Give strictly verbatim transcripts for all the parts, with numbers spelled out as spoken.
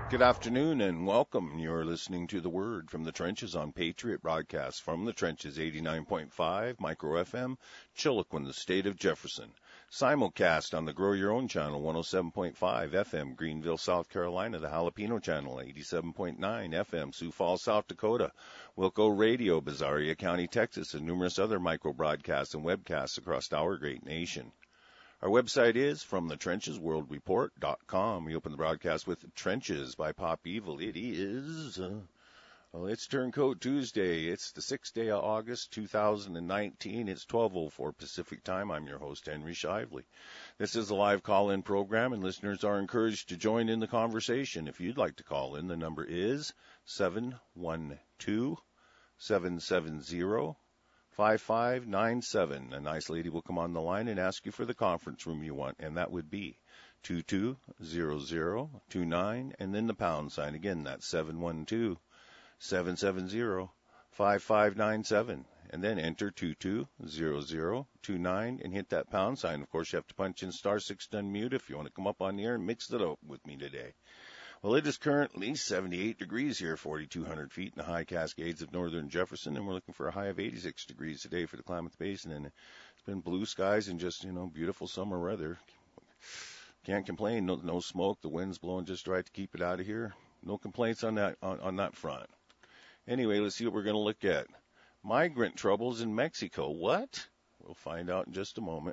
Good afternoon and welcome. You're listening to The Word from the Trenches on Patriot Broadcast from the Trenches eighty-nine point five Micro F M, Chiloquin, the state of Jefferson. Simulcast on the Grow Your Own channel, one oh seven point five F M, Greenville, South Carolina, the Jalapeno channel, eighty-seven point nine F M, Sioux Falls, South Dakota, Wilco Radio, Bezaria County, Texas, and numerous other micro broadcasts and webcasts across our great nation. Our website is from the trenches world report dot com. We open the broadcast with Trenches by Pop Evil. It is, uh, well, it's Turncoat Tuesday. It's the sixth day of August, two thousand nineteen. It's twelve oh four Pacific time. I'm your host, Henry Shively. This is a live call-in program, and listeners are encouraged to join in the conversation. If you'd like to call in, the number is seven one two, seven seven zero, five five nine seven. A nice lady will come on the line and ask you for the conference room you want, and that would be two two zero zero two nine, and then the pound sign. Again, that's seven one two, seven seven zero, five five nine seven, and then enter two two zero zero two nine and hit that pound sign. Of course, you have to punch in star six to unmute if you want to come up on the air and mix it up with me today. Well, it is currently seventy-eight degrees here, forty-two hundred feet in the high Cascades of northern Jefferson, and we're looking for a high of eighty-six degrees today for the Klamath Basin, and it's been blue skies and just, you know, beautiful summer weather. Can't complain. No, no smoke. The wind's blowing just right to keep it out of here. No complaints on that on, on that front. Anyway, let's see what we're going to look at. Migrant troubles in Mexico. What? We'll find out in just a moment.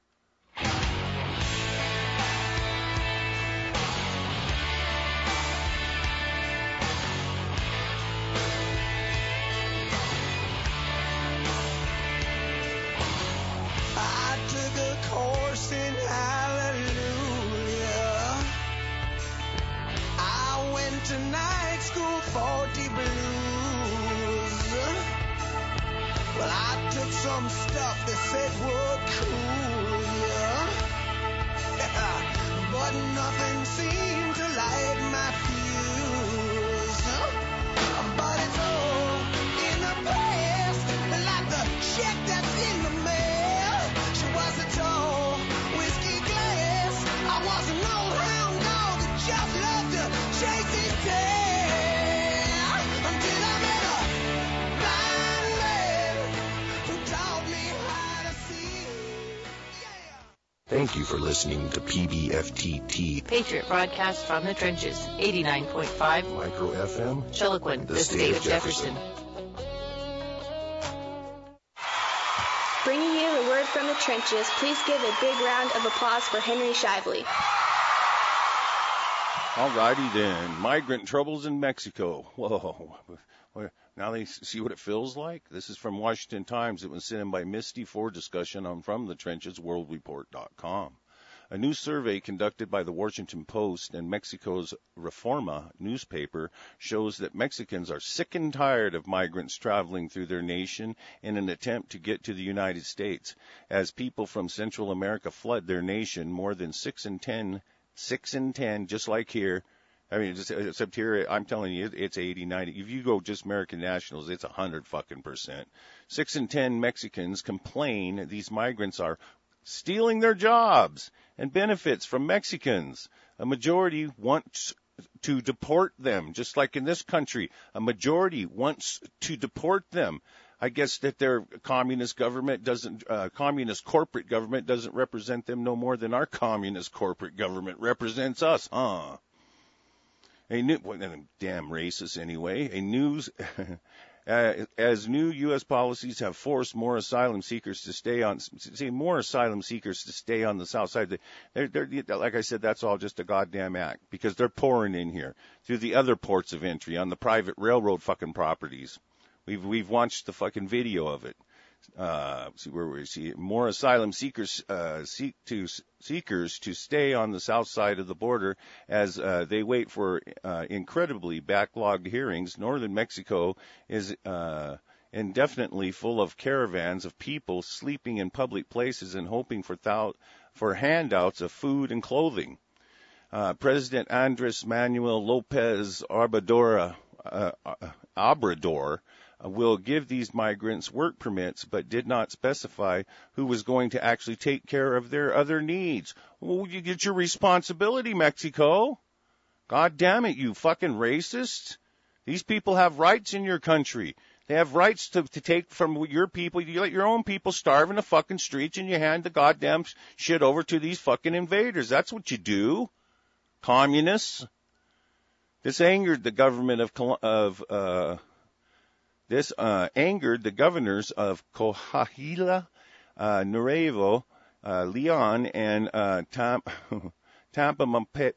Some stuff they said would cool ya, but nothing seemed to light my fuse. But it's all in the past, like the check that's in the mail. She was a tall whiskey glass. I was an old hound dog that just loved to chase his tail, until I met a blind man who taught me how to see. Yeah. Thank you for listening to P B F T T, Patriot Broadcast from the Trenches, eighty-nine point five Micro F M, Chiloquin, the, the state, state of Jefferson. Jefferson. Bringing you the word from the trenches, please give a big round of applause for Henry Shively. All righty then. Migrant troubles in Mexico. Whoa. Now they see what it feels like? This is from Washington Times. It was sent in by Misty for discussion on from the trenches world report dot com. A new survey conducted by the Washington Post and Mexico's Reforma newspaper shows that Mexicans are sick and tired of migrants traveling through their nation in an attempt to get to the United States. As people from Central America flood their nation, more than six in ten, six in ten, just like here, I mean, just, except here, I'm telling you, it's eighty, ninety. If you go just American nationals, it's one hundred fucking percent. Six in ten Mexicans complain these migrants are stealing their jobs and benefits from Mexicans. A majority wants to deport them, just like in this country. A majority wants to deport them. I guess that their communist government doesn't, uh, communist corporate government doesn't represent them no more than our communist corporate government represents us, huh? A new, well, damn racist anyway, a news, uh, as new U S policies have forced more asylum seekers to stay on, see, more asylum seekers to stay on the south side. They're, they're, like I said, that's all just a goddamn act, because they're pouring in here through the other ports of entry on the private railroad fucking properties. We've, we've watched the fucking video of it. Uh, see where we see more asylum seekers, uh, seek to, seekers to stay on the south side of the border as, uh, they wait for, uh, incredibly backlogged hearings. Northern Mexico is, uh, indefinitely full of caravans of people sleeping in public places and hoping for thou- for handouts of food and clothing. Uh, President Andres Manuel Lopez Obrador, uh, Obrador, will give these migrants work permits, but did not specify who was going to actually take care of their other needs. Well, you get your responsibility, Mexico. God damn it, you fucking racists. These people have rights in your country. They have rights to, to take from your people. You let your own people starve in the fucking streets and you hand the goddamn shit over to these fucking invaders. That's what you do. Communists. This angered the government of, of uh, this, uh, angered the governors of Coahuila, uh, Nuevo, uh, Leon, and, uh, Tam, Tampa,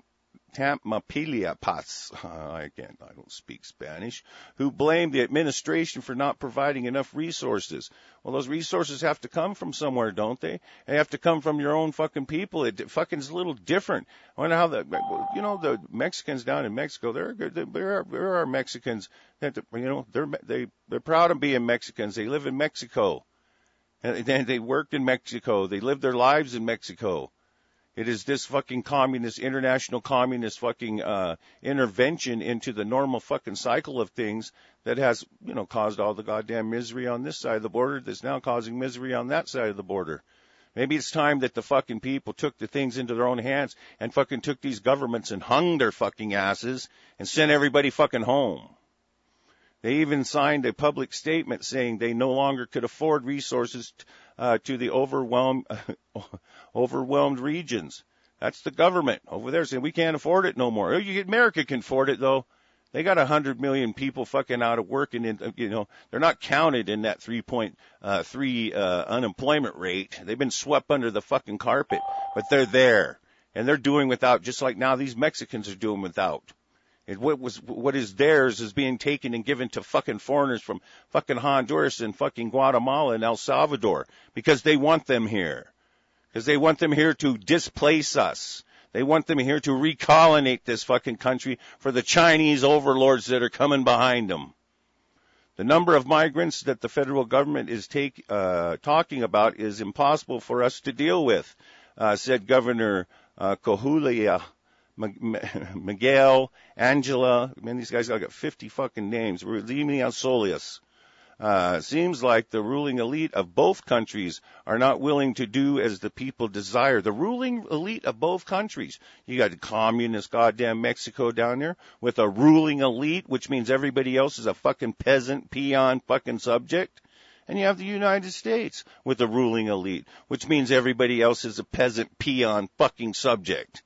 Tamaulipas, uh, I can't, I don't speak Spanish, who blamed the administration for not providing enough resources. Well, those resources have to come from somewhere, don't they? They have to come from your own fucking people. It fucking is a little different. I wonder how the, you know, the Mexicans down in Mexico, they're good. There are, there are Mexicans that, you know, they're, they, they're proud of being Mexicans. They live in Mexico. And they, they worked in Mexico. They live their lives in Mexico. It is this fucking communist, international communist fucking, uh, intervention into the normal fucking cycle of things that has, you know, caused all the goddamn misery on this side of the border that's now causing misery on that side of the border. Maybe it's time that the fucking people took the things into their own hands and fucking took these governments and hung their fucking asses and sent everybody fucking home. They even signed a public statement saying they no longer could afford resources uh, to the overwhelmed, overwhelmed regions. That's the government over there saying we can't afford it no more. You, America can afford it though. They got a hundred million people fucking out of work, and in, you know they're not counted in that three point three uh, unemployment rate. They've been swept under the fucking carpet, but they're there and they're doing without, just like now these Mexicans are doing without. It, what was, what is theirs is being taken and given to fucking foreigners from fucking Honduras and fucking Guatemala and El Salvador because they want them here. Because they want them here to displace us. They want them here to recolonate this fucking country for the Chinese overlords that are coming behind them. The number of migrants that the federal government is take, uh, talking about is impossible for us to deal with, uh, said Governor uh, Coahuila. Miguel, Angela, man, these guys got fifty fucking names. Limia Solis. Uh, seems like the ruling elite of both countries are not willing to do as the people desire. The ruling elite of both countries. You got the communist goddamn Mexico down there with a ruling elite, which means everybody else is a fucking peasant, peon fucking subject. And you have the United States with a ruling elite, which means everybody else is a peasant, peon fucking subject.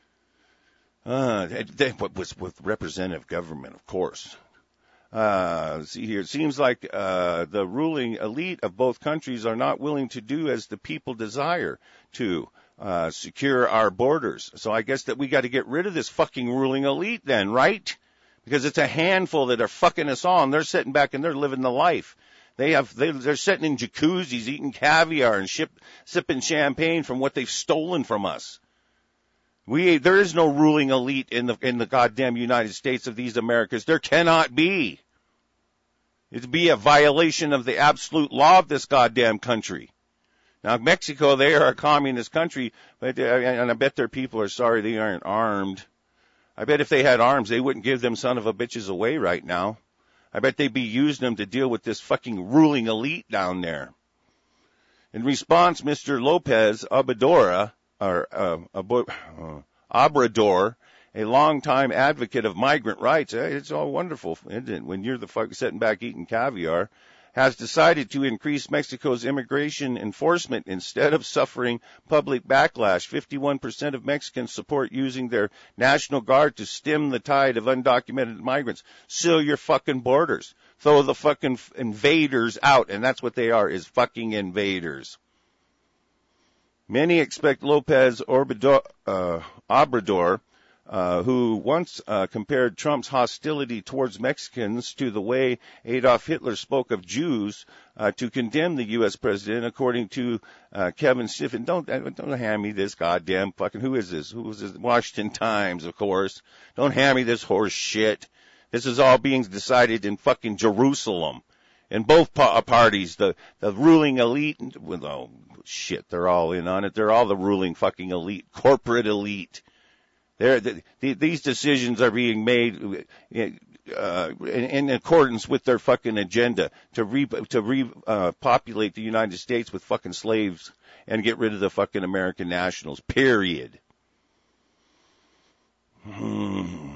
Uh, that was with representative government, of course. Uh, see here, it seems like, uh, the ruling elite of both countries are not willing to do as the people desire to, uh, secure our borders. So I guess that we got to get rid of this fucking ruling elite then, right? Because it's a handful that are fucking us on. They're sitting back and they're living the life. They have, they, they're sitting in jacuzzis, eating caviar and ship, sipping champagne from what they've stolen from us. We, there is no ruling elite in the, in the goddamn United States of these Americas. There cannot be. It'd be a violation of the absolute law of this goddamn country. Now, Mexico, they are a communist country, but, and I bet their people are sorry they aren't armed. I bet if they had arms, they wouldn't give them son of a bitches away right now. I bet they'd be using them to deal with this fucking ruling elite down there. In response, Mister Lopez Obrador, or uh, uh, Obrador, a longtime advocate of migrant rights, it's all wonderful, isn't it? When you're the fuck sitting back eating caviar, has decided to increase Mexico's immigration enforcement instead of suffering public backlash. fifty-one percent of Mexicans support using their National Guard to stem the tide of undocumented migrants. Seal your fucking borders. Throw the fucking invaders out, and that's what they are, is fucking invaders. Many expect Lopez Obrador, uh, Obrador uh, who once uh, compared Trump's hostility towards Mexicans to the way Adolf Hitler spoke of Jews, uh, to condemn the U S president, according to uh, Kevin Stiffen. Don't don't hand me this goddamn fucking, who is this? Who is this? Washington Times, of course. Don't hand me this horse shit. This is all being decided in fucking Jerusalem. In both pa- parties, the, the ruling elite, well, oh, shit, they're all in on it. They're all the ruling fucking elite, corporate elite. They're, the, the, these decisions are being made uh, in, in accordance with their fucking agenda to re, to repopulate uh, the United States with fucking slaves and get rid of the fucking American nationals, period. Hmm.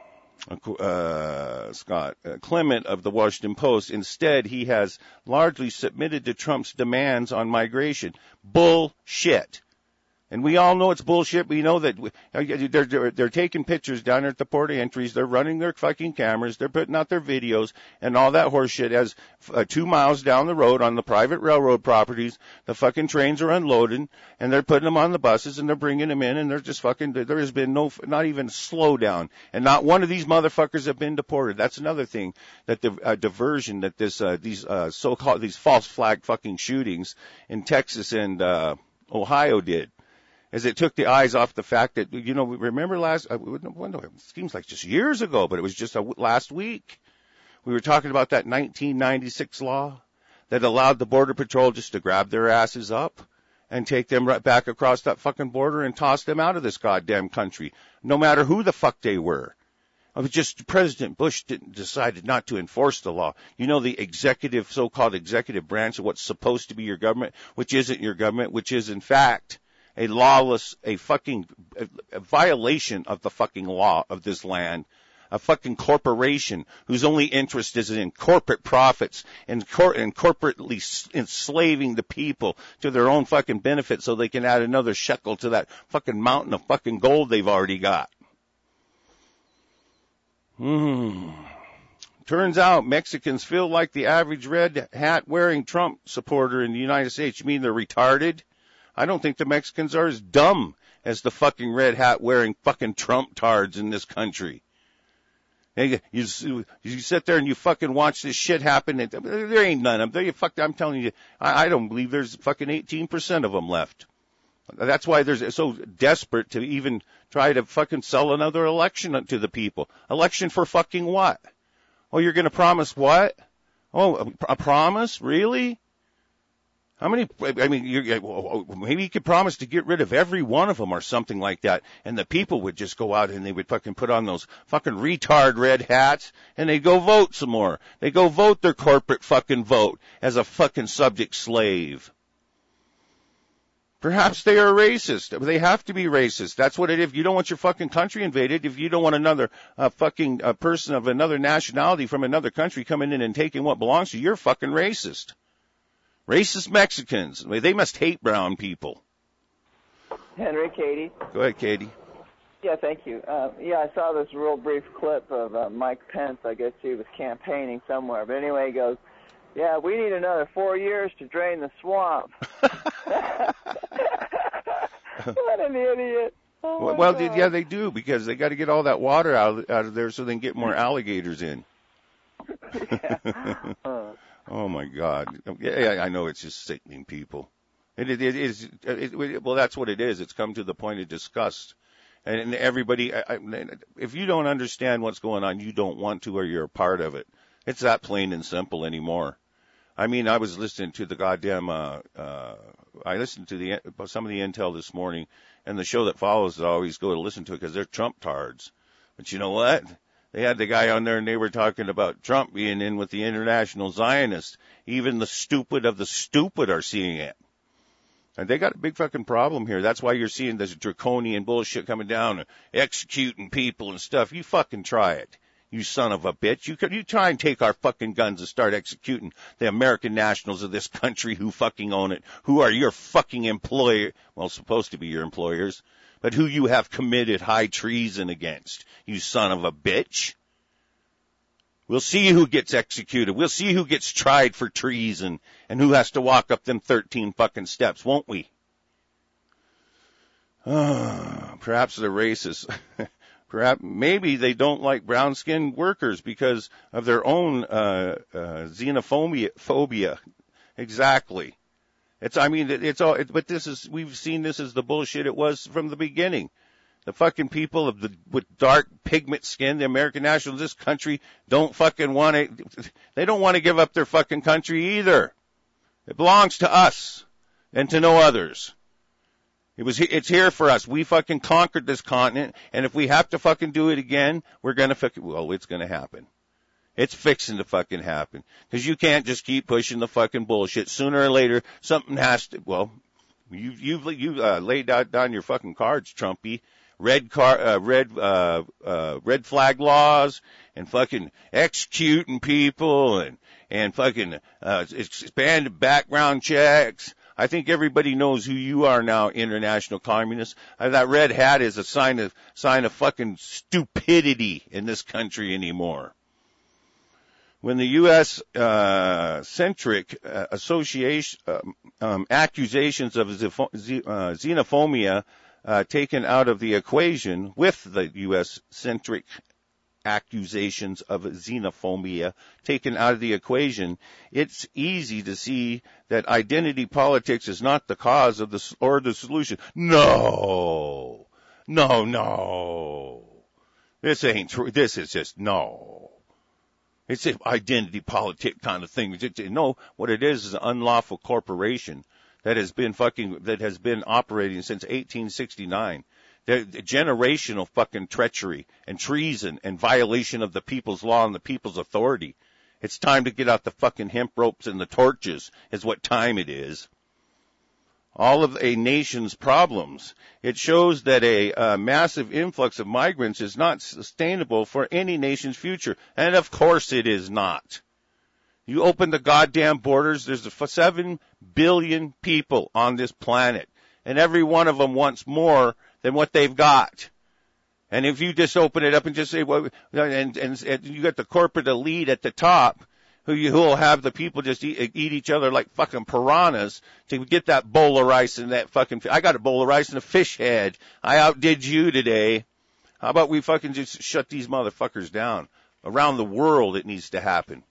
Uh, Scott uh, Clement of the Washington Post. Instead, he has largely submitted to Trump's demands on migration. Bullshit. And we all know it's bullshit. We know that they're, they're, they're taking pictures down at the port of entries. They're running their fucking cameras. They're putting out their videos and all that horse shit as uh, two miles down the road on the private railroad properties, the fucking trains are unloading and they're putting them on the buses and they're bringing them in and they're just fucking, there has been no, not even slowdown. And not one of these motherfuckers have been deported. That's another thing that the uh, diversion that this, uh, these, uh, so-called, these false flag fucking shootings in Texas and, uh, Ohio did. As it took the eyes off the fact that, you know, remember last, I wonder, it seems like just years ago, but it was just a, last week. We were talking about that nineteen ninety-six law that allowed the Border Patrol just to grab their asses up and take them right back across that fucking border and toss them out of this goddamn country, no matter who the fuck they were. It was just President Bush didn't, decided not to enforce the law. You know, the executive, so-called executive branch of what's supposed to be your government, which isn't your government, which is in fact a lawless, a fucking a, a violation of the fucking law of this land, a fucking corporation whose only interest is in corporate profits and, cor- and corporately enslaving the people to their own fucking benefit so they can add another shekel to that fucking mountain of fucking gold they've already got. Hmm. Turns out Mexicans feel like the average red hat wearing Trump supporter in the United States. You mean they're retarded? I don't think the Mexicans are as dumb as the fucking red hat wearing fucking Trump tards in this country. You, you, you sit there and you fucking watch this shit happen. And there ain't none of them. You fuck, I'm telling you, I, I don't believe there's fucking eighteen percent of them left. That's why they're so desperate to even try to fucking sell another election to the people. Election for fucking what? Oh, you're going to promise what? Oh, a, a promise? Really? How many, I mean, you, maybe you could promise to get rid of every one of them or something like that, and the people would just go out and they would fucking put on those fucking retard red hats, and they'd go vote some more. They go vote their corporate fucking vote as a fucking subject slave. Perhaps they are racist. They have to be racist. That's what it is. If you don't want your fucking country invaded, if you don't want another uh, fucking uh, person of another nationality from another country coming in and taking what belongs to you, you're fucking racist. Racist Mexicans. They must hate brown people. Henry, Katie. Go ahead, Katie. Yeah, thank you. Uh, yeah, I saw this real brief clip of uh, Mike Pence. I guess he was campaigning somewhere. But anyway, he goes, yeah, we need another four years to drain the swamp. What an idiot. Oh well, God. Yeah, they do, because they got to get all that water out of, out of there so they can get more alligators in. Yeah. uh. Oh, my God. Yeah, I know it's just sickening people. It, it, it is, it, it, well, that's what it is. It's come to the point of disgust. And, and everybody, I, I, if you don't understand what's going on, you don't want to, or you're a part of it. It's that plain and simple anymore. I mean, I was listening to the goddamn, uh, uh, I listened to the, some of the intel this morning, and the show that follows, I always go to listen to it because they're Trump tards. But you know what? They had the guy on there and they were talking about Trump being in with the international Zionists. Even the stupid of the stupid are seeing it. And they got a big fucking problem here. That's why you're seeing this draconian bullshit coming down, executing people and stuff. You fucking try it, you son of a bitch. You could, you try and take our fucking guns and start executing the American nationals of this country who fucking own it, who are your fucking employer, well, supposed to be your employers, but who you have committed high treason against, you son of a bitch. We'll see who gets executed. We'll see who gets tried for treason and who has to walk up them thirteen fucking steps, won't we? Oh, perhaps they're racist. Perhaps, maybe they don't like brown-skinned workers because of their own uh, uh, xenophobia. Phobia. Exactly. It's, I mean, it, it's all, it, but this is, we've seen this as the bullshit it was from the beginning. The fucking people of the, with dark pigment skin, the American nationals of this country don't fucking want to, they don't want to give up their fucking country either. It belongs to us and to no others. It was, it's here for us. We fucking conquered this continent, and if we have to fucking do it again, we're gonna fucking, well, it's gonna happen. It's fixing to fucking happen. Cause you can't just keep pushing the fucking bullshit. Sooner or later, something has to, well, you, you've, you, uh, laid out, down your fucking cards, Trumpy. red car, uh, red, uh, uh, red flag laws and fucking executing people and, and fucking, uh, expanded background checks. I think everybody knows who you are now, international communists. Uh, that red hat is a sign of, sign of fucking stupidity in this country anymore. When the U S uh, centric uh, association um, um, accusations of xenophobia uh, taken out of the equation, with the U S centric accusations of xenophobia taken out of the equation, it's easy to see that identity politics is not the cause of the or the solution. No, no, no. This ain't true. This is just no. It's an identity politic kind of thing. No, what it is is an unlawful corporation that has been fucking, that has been operating since eighteen sixty-nine. The generational fucking treachery and treason and violation of the people's law and the people's authority. It's time to get out the fucking hemp ropes and the torches is what time it is. All of a nation's problems. It shows that a uh, massive influx of migrants is not sustainable for any nation's future. And of course it is not. You open the goddamn borders, there's seven billion people on this planet. And every one of them wants more than what they've got. And if you just open it up and just say, well, and, and, and you got the corporate elite at the top, who you, who'll have the people just eat, eat each other like fucking piranhas to get that bowl of rice and that fucking, I got a bowl of rice and a fish head. I outdid you today. How about we fucking just shut these motherfuckers down? Around the world it needs to happen.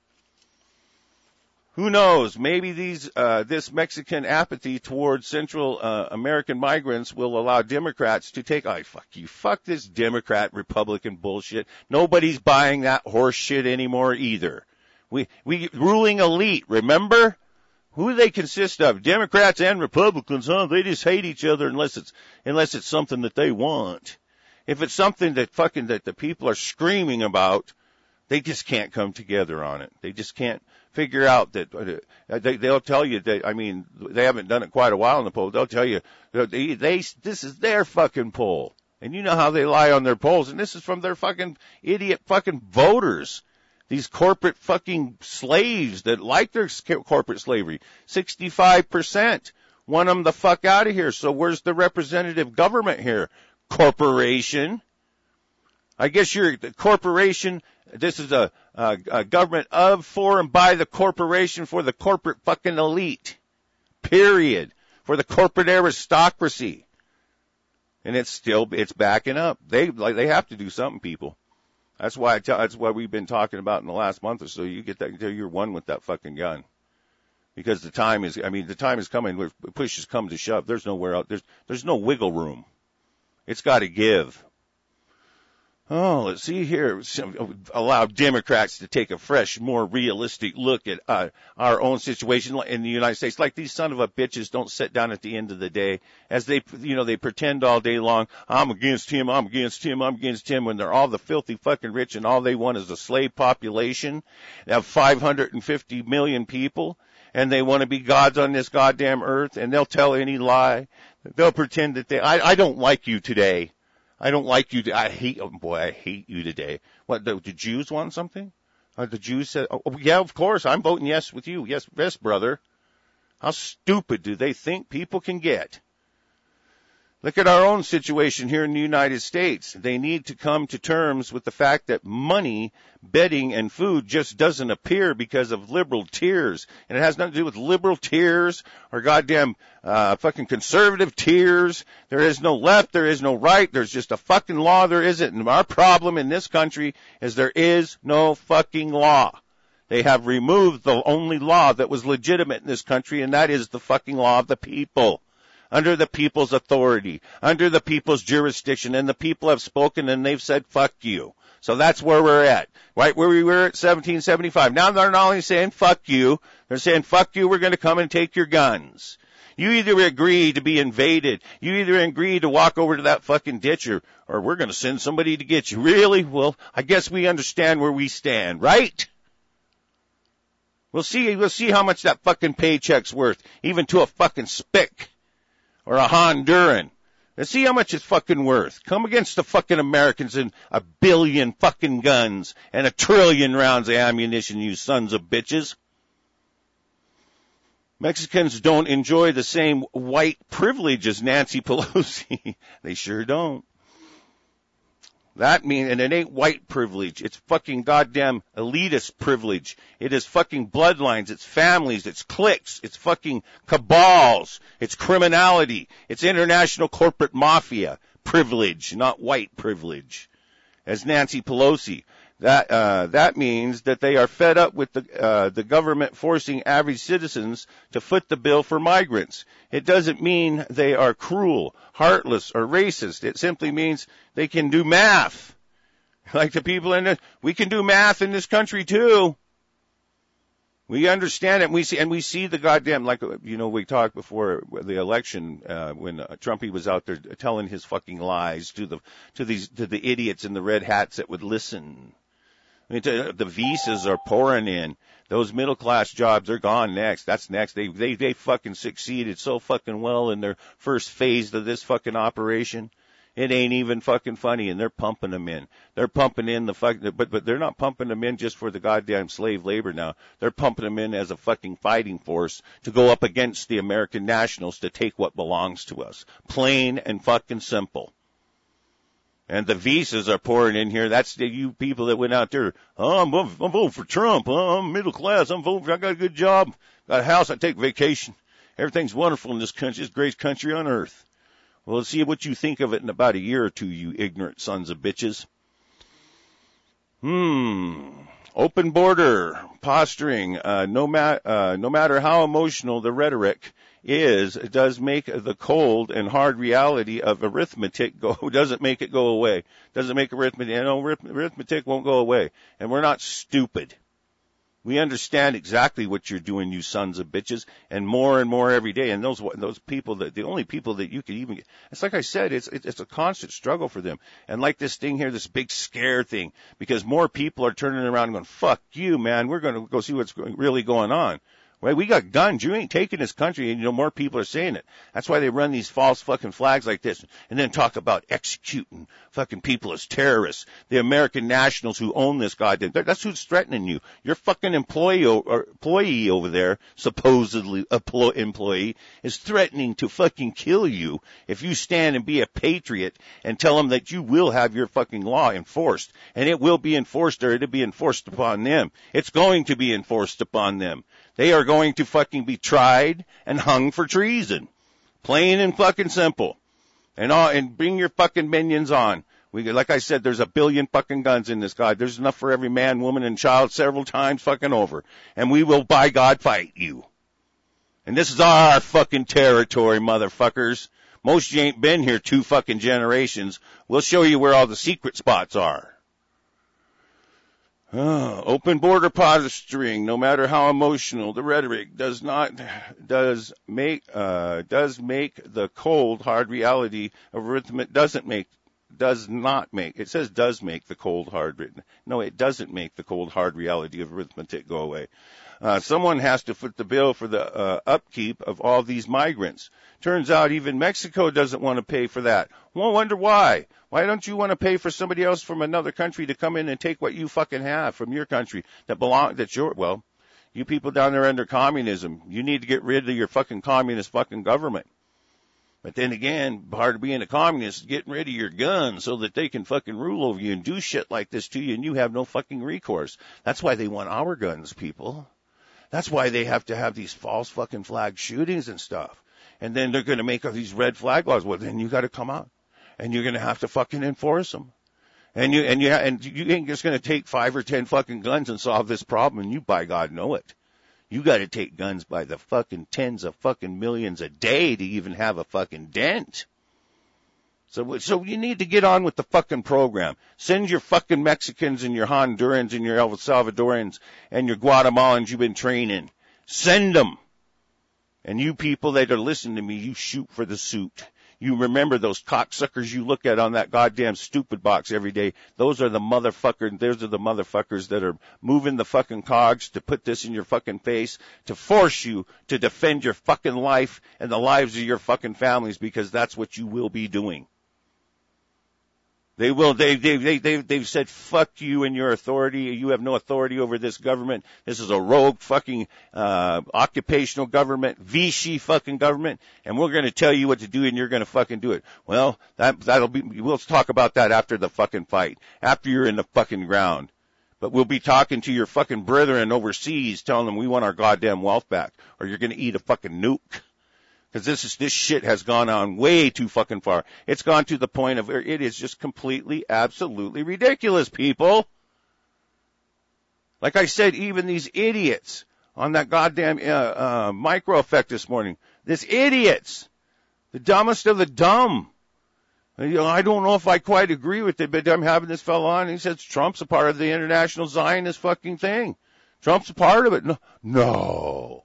Who knows? Maybe these, uh, this Mexican apathy towards Central uh, American migrants will allow Democrats to take, oh, fuck you, fuck this Democrat Republican bullshit. Nobody's buying that horse shit anymore either. We, we, ruling elite, remember? Who do they consist of? Democrats and Republicans, huh? They just hate each other unless it's, unless it's something that they want. If it's something that fucking, that the people are screaming about, they just can't come together on it. They just can't figure out that, uh, they, they'll tell you that, I mean, they haven't done it quite a while in the poll. They'll tell you, they, they, this is their fucking poll. And you know how they lie on their polls. And this is from their fucking idiot fucking voters. These corporate fucking slaves that like their corporate slavery. sixty-five percent want them the fuck out of here. So where's the representative government here? Corporation. I guess you're the corporation. This is a, a, a government of, for, and by the corporation for the corporate fucking elite. Period. For the corporate aristocracy. And it's still, it's backing up. They, like, they have to do something, people. That's why I tell, that's what we've been talking about in the last month or so. You get that until you're one with that fucking gun. Because the time is, I mean, the time is coming where push has come to shove. There's nowhere else. There's, there's no wiggle room. It's got to give. Oh, let's see here. Allow Democrats to take a fresh, more realistic look at uh, our own situation in the United States. Like these son of a bitches don't sit down at the end of the day as they, you know, they pretend all day long, I'm against him, I'm against him, I'm against him, when they're all the filthy fucking rich and all they want is a slave population. They have five hundred fifty million people and they want to be gods on this goddamn earth, and they'll tell any lie. They'll pretend that they, I, I don't like you today. I don't like you. To, I hate, oh boy, I hate you today. What, the, the Jews want something? Uh, the Jews said, oh, yeah, of course, I'm voting yes with you. Yes, yes, brother. How stupid do they think people can get? Look at our own situation here in the United States. They need to come to terms with the fact that money, bedding, and food just doesn't appear because of liberal tears. And it has nothing to do with liberal tears or goddamn uh fucking conservative tears. There is no left, there is no right, there's just a fucking law, there isn't. And our problem in this country is there is no fucking law. They have removed the only law that was legitimate in this country, and that is the fucking law of the people. Under the people's authority, under the people's jurisdiction, and the people have spoken and they've said, fuck you. So that's where we're at, right where we were at seventeen seventy-five. Now they're not only saying fuck you, they're saying fuck you, we're going to come and take your guns. You either agree to be invaded, you either agree to walk over to that fucking ditch, or, or we're going to send somebody to get you. Really? Well, I guess we understand where we stand, right? We'll see, we'll see how much that fucking paycheck's worth, even to a fucking spick. Or a Honduran. Let's see how much it's fucking worth. Come against the fucking Americans and a billion fucking guns and a trillion rounds of ammunition, you sons of bitches. Mexicans don't enjoy the same white privilege as Nancy Pelosi. They sure don't. That means, and it ain't white privilege. It's fucking goddamn elitist privilege. It is fucking bloodlines. It's families. It's cliques. It's fucking cabals. It's criminality. It's international corporate mafia privilege, not white privilege. As Nancy Pelosi. That, uh, that means that they are fed up with the, uh, the government forcing average citizens to foot the bill for migrants. It doesn't mean they are cruel, heartless, or racist. It simply means they can do math. Like the people in it, we can do math in this country too. We understand it, and we see, and we see the goddamn, like, you know, we talked before the election, uh, when uh, Trumpy was out there telling his fucking lies to the, to these, to the idiots in the red hats that would listen. I mean, the visas are pouring in. Those middle class jobs are gone next. That's next. They, they, they fucking succeeded so fucking well in their first phase of this fucking operation. It ain't even fucking funny, and they're pumping them in. They're pumping in the fucking, but, but they're not pumping them in just for the goddamn slave labor now. They're pumping them in as a fucking fighting force to go up against the American nationals to take what belongs to us. Plain and fucking simple. And the visas are pouring in here. That's the you people that went out there. Oh, I'm, I'm voting for Trump. Oh, I'm middle class. I'm voting for, I got a good job. Got a house. I take vacation. Everything's wonderful in this country. It's the greatest country on earth. Well, let's see what you think of it in about a year or two, you ignorant sons of bitches. Hmm. Open border posturing. Uh, no, ma- uh, no matter how emotional the rhetoric is, it does make the cold and hard reality of arithmetic go, doesn't make it go away. Doesn't make arithmetic, you know, arithmetic won't go away. And we're not stupid. We understand exactly what you're doing, you sons of bitches, and more and more every day. And those, those people that, the only people that you can even get, it's like I said, it's, it's a constant struggle for them. And like this thing here, this big scare thing, because more people are turning around and going, fuck you, man, we're going to go see what's really going on. Right, we got guns. You ain't taking this country, and you know more people are saying it. That's why they run these false fucking flags like this, and then talk about executing fucking people as terrorists. The American nationals who own this goddamn. That's who's threatening you. Your fucking employee or employee over there, supposedly employee, is threatening to fucking kill you if you stand and be a patriot and tell them that you will have your fucking law enforced, and it will be enforced, or it'll be enforced upon them. It's going to be enforced upon them. They are going to fucking be tried and hung for treason. Plain and fucking simple. And all, and bring your fucking minions on. We, like I said, there's a billion fucking guns in this God. There's enough for every man, woman, and child several times fucking over. And we will, by God, fight you. And this is our fucking territory, motherfuckers. Most of you ain't been here two fucking generations. We'll show you where all the secret spots are. Oh, open border posturing, no matter how emotional the rhetoric, does not does make uh does make the cold hard reality of arithmetic doesn't make does not make it says does make the cold hard written no it doesn't make the cold hard reality of arithmetic go away. Uh, someone has to foot the bill for the uh, upkeep of all these migrants. Turns out even Mexico doesn't want to pay for that. Well, wonder why. Why don't you want to pay for somebody else from another country to come in and take what you fucking have from your country that belong, that's your, well, you people down there under communism, you need to get rid of your fucking communist fucking government. But then again, part of being a communist is getting rid of your guns so that they can fucking rule over you and do shit like this to you and you have no fucking recourse. That's why they want our guns, people. That's why they have to have these false fucking flag shootings and stuff. And then they're going to make all these red flag laws. Well, then you got to come out. And you're going to have to fucking enforce them. And you, and you, and you ain't just going to take five or ten fucking guns and solve this problem. And you, by God, know it. You got to take guns by the fucking tens of fucking millions a day to even have a fucking dent. So, so you need to get on with the fucking program. Send your fucking Mexicans and your Hondurans and your El Salvadorans and your Guatemalans you've been training. Send them. And you people that are listening to me, you shoot for the suit. you remember those cocksuckers you look at on that goddamn stupid box every day. Those are the motherfuckers, those are the motherfuckers that are moving the fucking cogs to put this in your fucking face, to force you to defend your fucking life and the lives of your fucking families, because that's what you will be doing. They will, they, they, they, they, they've said, fuck you and your authority. You have no authority over this government. This is a rogue fucking, uh, occupational government, Vichy fucking government, and we're gonna tell you what to do and you're gonna fucking do it. Well, that, that'll be, we'll talk about that after the fucking fight, after you're in the fucking ground. But we'll be talking to your fucking brethren overseas, telling them we want our goddamn wealth back, or you're gonna eat a fucking nuke. Because this is, this shit has gone on way too fucking far. It's gone to the point of, it is just completely, absolutely ridiculous, people. Like I said, even these idiots on that goddamn, uh, uh, micro effect this morning. This idiots. The dumbest of the dumb. You know, I don't know if I quite agree with it, but I'm having this fellow on, and he says Trump's a part of the international Zionist fucking thing. Trump's a part of it. No. No.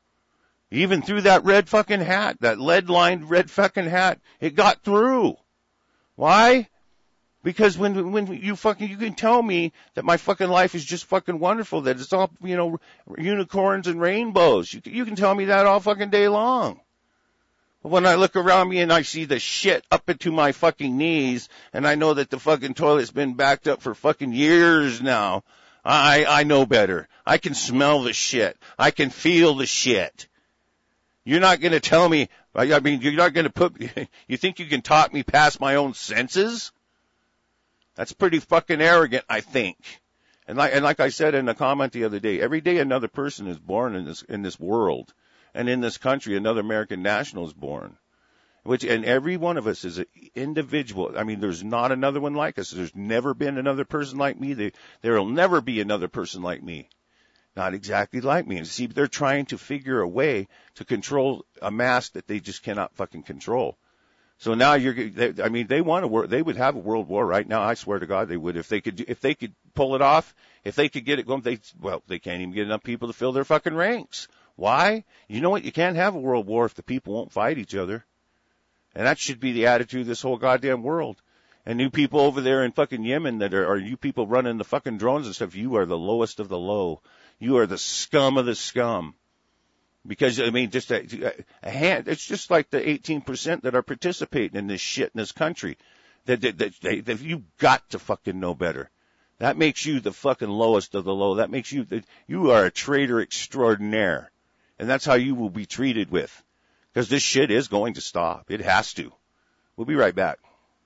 Even through that red fucking hat, that lead-lined red fucking hat, it got through. Why? Because when when you fucking, you can tell me that my fucking life is just fucking wonderful, that it's all, you know, unicorns and rainbows. You, you can tell me that all fucking day long. But when I look around me and I see the shit up into my fucking knees, and I know that the fucking toilet's been backed up for fucking years now, I, I know better. I can smell the shit. I can feel the shit. You're not going to tell me, I mean, you're not going to put, you think you can talk me past my own senses? That's pretty fucking arrogant, I think. And like, and like I said in a comment the other day, every day another person is born in this, in this world. And in this country, another American national is born. Which, and every one of us is an individual. I mean, there's not another one like us. There's never been another person like me. There, there'll never be another person like me. Not exactly like me. And see, they're trying to figure a way to control a mass that they just cannot fucking control. So now you're, they, I mean, they want to work, they would have a world war right now. I swear to God they would. If they could, if they could pull it off, if they could get it going, they, well, they can't even get enough people to fill their fucking ranks. Why? You know what? You can't have a world war if the people won't fight each other. And that should be the attitude of this whole goddamn world. And you people over there in fucking Yemen that are, or you people running the fucking drones and stuff, you are the lowest of the low. You are the scum of the scum. Because, I mean, just a, a hand, it's just like the eighteen percent that are participating in this shit in this country. That, that, that, that, that you've got to fucking know better. That makes you the fucking lowest of the low. That makes you, the, you are a traitor extraordinaire. And that's how you will be treated with. Because this shit is going to stop. It has to. We'll be right back.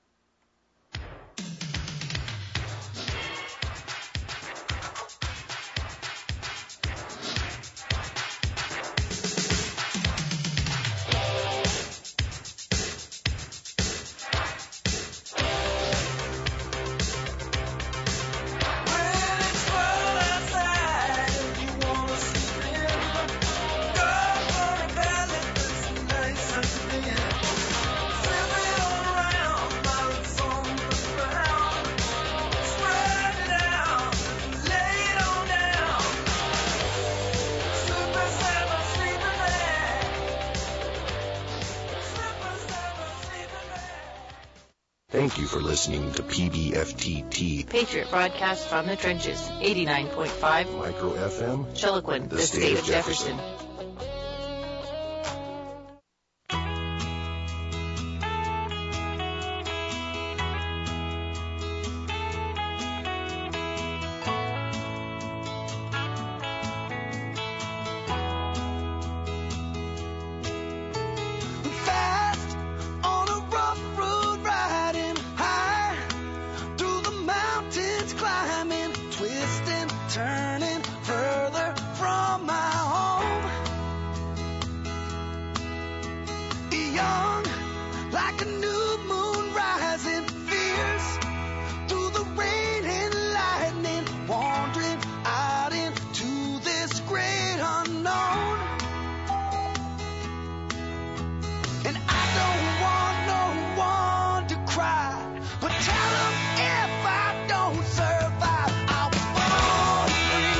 Thank you for listening to P B F T T. Patriot broadcast from the trenches, eighty-nine point five. Micro F M. Chiloquin, the, the state, state of Jefferson. Jefferson. But tell them if I don't survive, I was born free.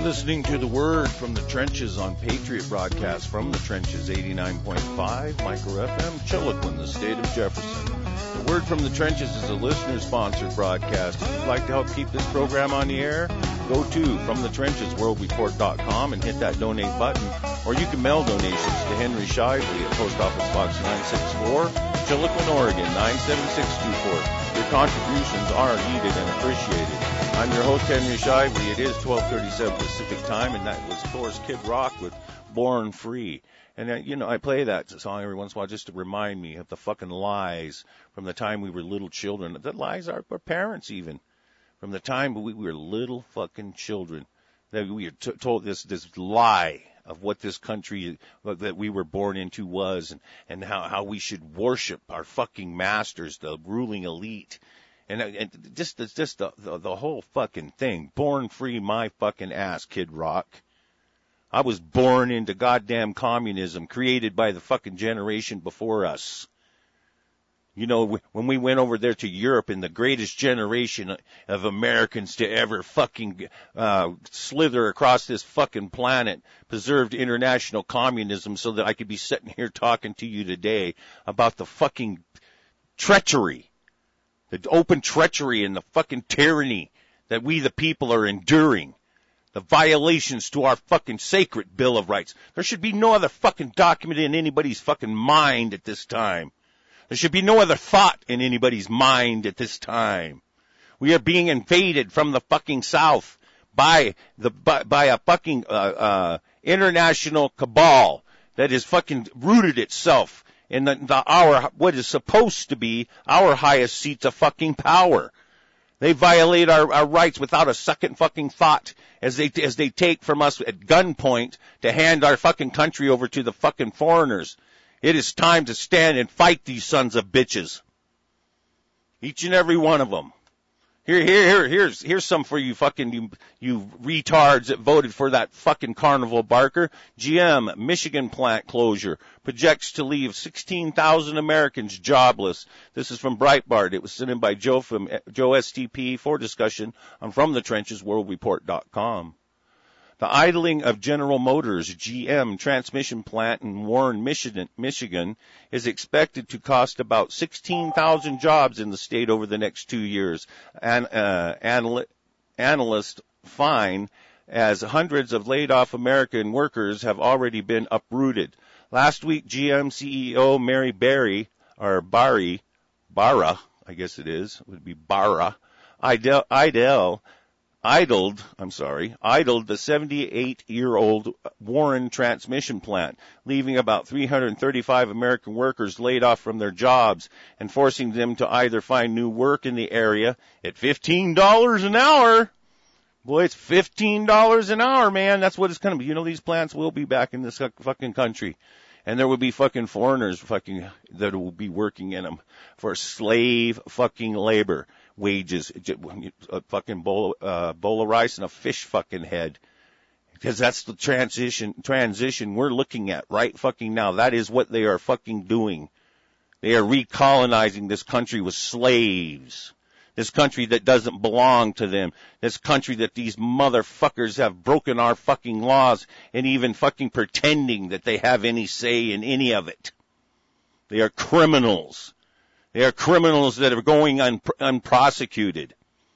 listening to The Word from the Trenches on Patriot Broadcast from the Trenches, eighty-nine point five, Micro F M, Chiloquin, the state of Jefferson. The Word from the Trenches is a listener-sponsored broadcast. If you'd like to help keep this program on the air, go to from the trenches world report dot com and hit that donate button, or you can mail donations to Henry Shively at Post Office Box nine sixty-four, Chiloquin, Oregon nine seven six two four. Your contributions are needed and appreciated. I'm your host, Henry Shively. It is twelve thirty-seven Pacific Time, and that was, of course, Kid Rock with Born Free. And, uh, you know, I play that song every once in a while just to remind me of the fucking lies from the time we were little children. The lies our, our parents even. From the time we were little fucking children. That we were t- told this, this lie of what this country that we were born into was, and, and how, how we should worship our fucking masters, the ruling elite. And, and just, just the, the, the whole fucking thing. Born free my fucking ass, Kid Rock. I was born into goddamn communism created by the fucking generation before us. You know, when we went over there to Europe in the greatest generation of Americans to ever fucking uh, slither across this fucking planet, preserved international communism so that I could be sitting here talking to you today about the fucking treachery, the open treachery and the fucking tyranny that we the people are enduring. The violations to our fucking sacred Bill of Rights. There should be no other fucking document in anybody's fucking mind at this time. There should be no other thought in anybody's mind at this time. We are being invaded from the fucking South by the by, by a fucking uh, uh, international cabal that is fucking rooted itself in the, the our what is supposed to be our highest seats of fucking power. They violate our, our rights without a second fucking thought as they as they take from us at gunpoint to hand our fucking country over to the fucking foreigners. It is time to stand and fight these sons of bitches. Each and every one of them. Here, here, here, here's, here's some for you fucking, you, you retards that voted for that fucking Carnival Barker. G M, Michigan plant closure, projects to leave sixteen thousand Americans jobless. This is from Breitbart. It was sent in by Joe from, Joe S T P for discussion on from the trenches world report dot com. The idling of General Motors G M transmission plant in Warren, Michigan, Michigan is expected to cost about sixteen thousand jobs in the state over the next two years. An, uh, anal- analysts find as hundreds of laid-off American workers have already been uprooted. Last week, G M C E O Mary Barry, or Barry, Barra, I guess it is, it would be Barra, Idel, Idel idled, I'm sorry, idled the seventy-eight-year-old Warren transmission plant, leaving about three hundred thirty-five American workers laid off from their jobs and forcing them to either find new work in the area at fifteen dollars an hour. Boy, it's fifteen dollars an hour, man. That's what it's going to be. You know, these plants will be back in this fucking country. And there will be fucking foreigners fucking that will be working in them for slave fucking labor wages, a fucking bowl, uh, bowl of rice and a fish fucking head. Because that's the transition, transition we're looking at right fucking now. That is what they are fucking doing. They are recolonizing this country with slaves. This country that doesn't belong to them. This country that these motherfuckers have broken our fucking laws and even fucking pretending that they have any say in any of it. They are criminals. They are criminals that are going un- unprosecuted.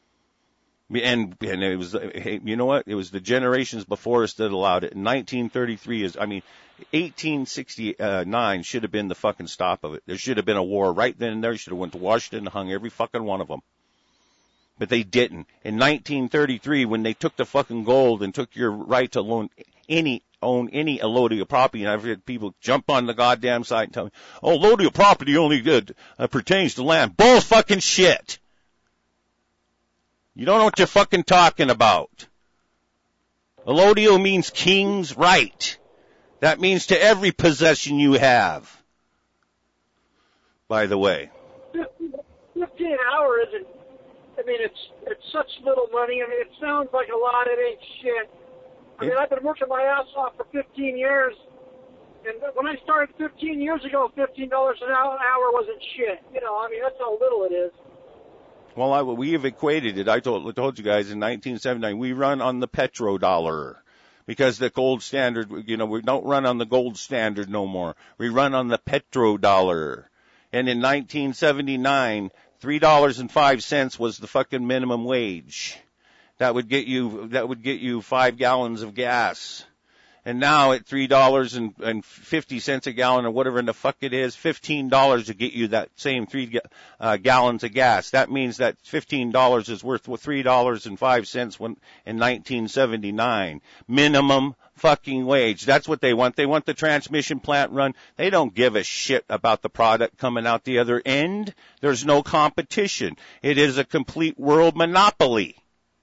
And, and it was, hey, you know what? It was the generations before us that allowed it. nineteen thirty-three is, I mean, eighteen sixty-nine should have been the fucking stop of it. There should have been a war right then and there. You should have went to Washington and hung every fucking one of them. But they didn't. In nineteen thirty-three, when they took the fucking gold and took your right to loan any, own any allodial property, and I've heard people jump on the goddamn site and tell me, oh, allodial property only good, uh, pertains to land. Bull fucking shit. You don't know what you're fucking talking about. Allodial means king's right. That means to every possession you have. By the way. Fifteen hour isn't, I mean, it's it's such little money. I mean, it sounds like a lot. It ain't shit. I mean, I've been working my ass off for fifteen years. And when I started fifteen years ago, fifteen dollars an hour wasn't shit. You know, I mean, that's how little it is. Well, I, we have equated it. I told, told you guys in nineteen seventy-nine, we run on the petrodollar because the gold standard, you know, we don't run on the gold standard no more. We run on the petrodollar. And in nineteen seventy-nine, three dollars and five cents was the fucking minimum wage. That would get you, that would get you five gallons of gas. And now at three dollars and fifty cents a gallon or whatever in the fuck it is, fifteen dollars to get you that same three uh, gallons of gas. That means that fifteen dollars is worth three dollars and five cents when, in nineteen seventy-nine. Minimum fucking wage. That's what they want. They want the transmission plant run. They don't give a shit about the product coming out the other end. There's no competition. It is a complete world monopoly.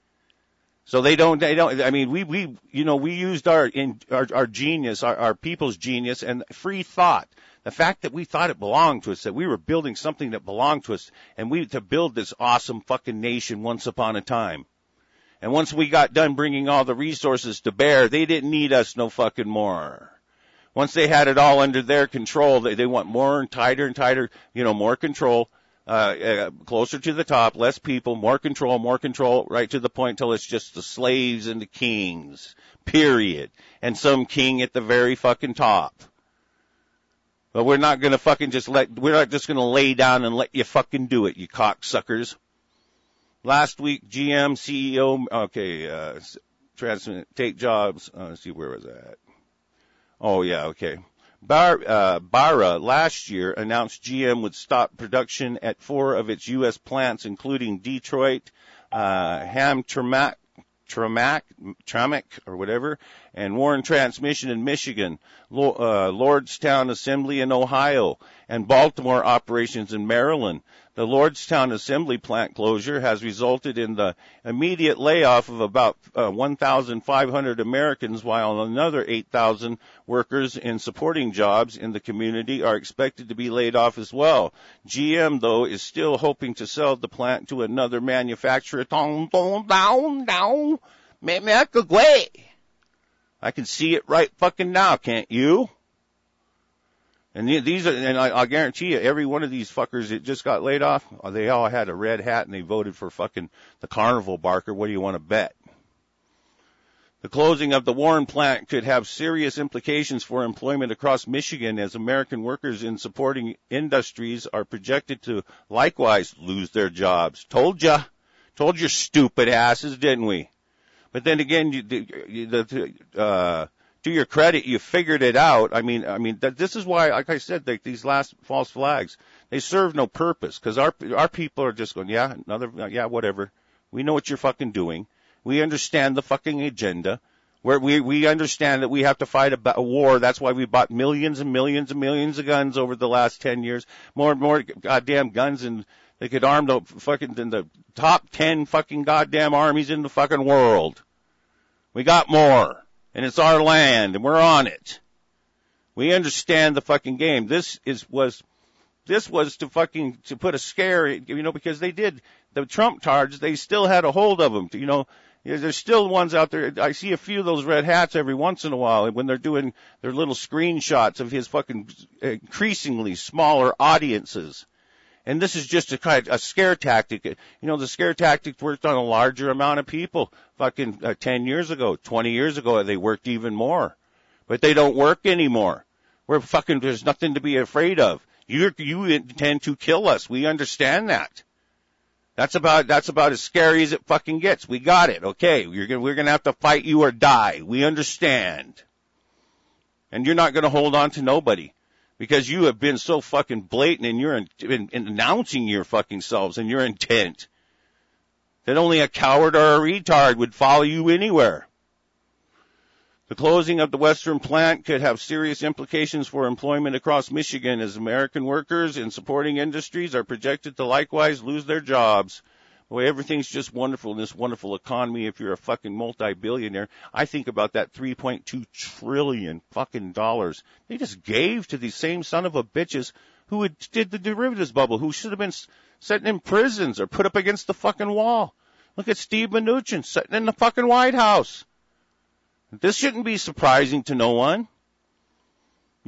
So they don't, they don't, I mean, we, we, you know, we used our, in, our, our genius, our, our people's genius and free thought. The fact that we thought it belonged to us, that we were building something that belonged to us, and we, to build this awesome fucking nation once upon a time. And once we got done bringing all the resources to bear, they didn't need us no fucking more. Once they had it all under their control, they, they want more and tighter and tighter, you know, more control. Uh, uh, closer to the top, less people, more control, more control, right to the point till it's just the slaves and the kings, period. And some king at the very fucking top. But we're not gonna fucking just let, we're not just gonna lay down and let you fucking do it, you cocksuckers. Last week, G M, C E O, okay, uh, transmit, take jobs, uh, let's see, where was that? Oh yeah, okay. Bar, uh, Barra last year announced G M would stop production at four of its U S plants, including Detroit, uh, Hamtramck, Tramac, Tramac, or whatever, and Warren Transmission in Michigan, Lo, uh, Lordstown Assembly in Ohio, and Baltimore operations in Maryland. The Lordstown Assembly plant closure has resulted in the immediate layoff of about uh, one thousand five hundred Americans, while another eight thousand workers in supporting jobs in the community are expected to be laid off as well. G M, though, is still hoping to sell the plant to another manufacturer. Down, down, down, I can see it right fucking now, can't you? And these are, and I, I'll guarantee you, every one of these fuckers that just got laid off, they all had a red hat and they voted for fucking the carnival barker. What do you want to bet? The closing of the Warren plant could have serious implications for employment across Michigan, as American workers in supporting industries are projected to likewise lose their jobs. Told ya. Told your stupid asses, didn't we? But then again, you, the, the, uh, to your credit, you figured it out. I mean, I mean, that, this is why, like I said, like these last false flags, they serve no purpose, because our, our people are just going, yeah, another, yeah, whatever. We know what you're fucking doing. We understand the fucking agenda. Where we, we understand that we have to fight a, a war. That's why we bought millions and millions and millions of guns over the last ten years. More and more goddamn guns, and they could arm the fucking, in the top ten fucking goddamn armies in the fucking world. We got more. And it's our land, and we're on it. We understand the fucking game. This is, was, this was to fucking, to put a scare, you know, because they did, the Trump tards, they still had a hold of them, you know. There's still ones out there. I see a few of those red hats every once in a while when they're doing their little screenshots of his fucking increasingly smaller audiences. And this is just a kind of a scare tactic. You know, the scare tactics worked on a larger amount of people fucking uh, ten years ago, twenty years ago. They worked even more. But they don't work anymore. We're fucking, there's nothing to be afraid of. You you intend to kill us. We understand that. That's about, that's about as scary as it fucking gets. We got it. Okay. We're gonna, we're gonna have to fight you or die. We understand. And you're not gonna hold on to nobody. Because you have been so fucking blatant in your, in, in announcing your fucking selves and your intent that only a coward or a retard would follow you anywhere. The closing of the Western plant could have serious implications for employment across Michigan, as American workers in supporting industries are projected to likewise lose their jobs. Boy, everything's just wonderful in this wonderful economy if you're a fucking multi-billionaire. I think about that three point two trillion fucking dollars they just gave to these same son of a bitches who had, did the derivatives bubble, who should have been sitting in prisons or put up against the fucking wall. Look at Steve Mnuchin sitting in the fucking White House. This shouldn't be surprising to no one.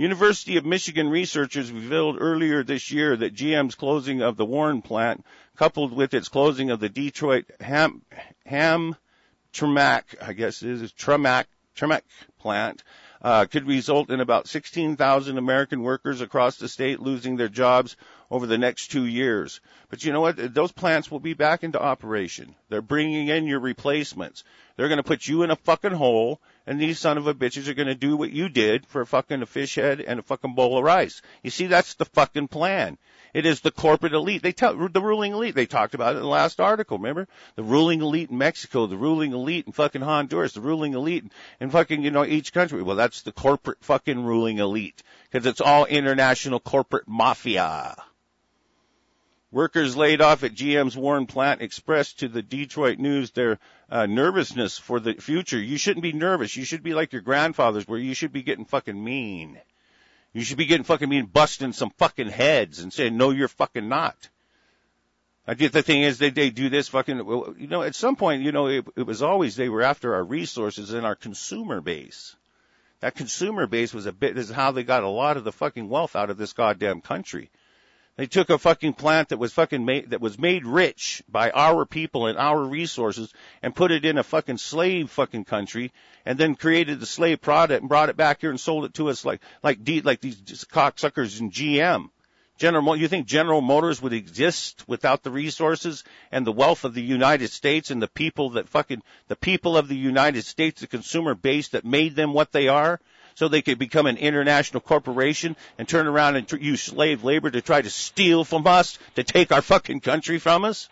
University of Michigan researchers revealed earlier this year that G M's closing of the Warren plant, coupled with its closing of the Detroit Ham, Ham Tramac, I guess it is Tramac, Tramac plant, uh, could result in about sixteen thousand American workers across the state losing their jobs over the next two years. But you know what? Those plants will be back into operation. They're bringing in your replacements. They're going to put you in a fucking hole, and these son of a bitches are going to do what you did for a fucking a fish head and a fucking bowl of rice. You see, that's the fucking plan. It is the corporate elite. They tell the ruling elite. They talked about it in the last article. Remember, the ruling elite in Mexico, the ruling elite in fucking Honduras, the ruling elite in, in fucking you know each country. Well, that's the corporate fucking ruling elite because it's all international corporate mafia. Workers laid off at G M's Warren plant expressed to the Detroit News their uh, nervousness for the future. You shouldn't be nervous. You should be like your grandfathers, where you should be getting fucking mean. You should be getting fucking mean, busting some fucking heads and saying, no, you're fucking not. I get the thing is they, they do this fucking, you know, at some point, you know, it, it was always they were after our resources and our consumer base. That consumer base was a bit, is how they got a lot of the fucking wealth out of this goddamn country. They took a fucking plant that was fucking made, that was made rich by our people and our resources and put it in a fucking slave fucking country and then created the slave product and brought it back here and sold it to us like, like, D, like these cocksuckers in G M. General, you think General Motors would exist without the resources and the wealth of the United States and the people that fucking, the people of the United States, the consumer base that made them what they are? So they could become an international corporation and turn around and tr- use slave labor to try to steal from us, to take our fucking country from us?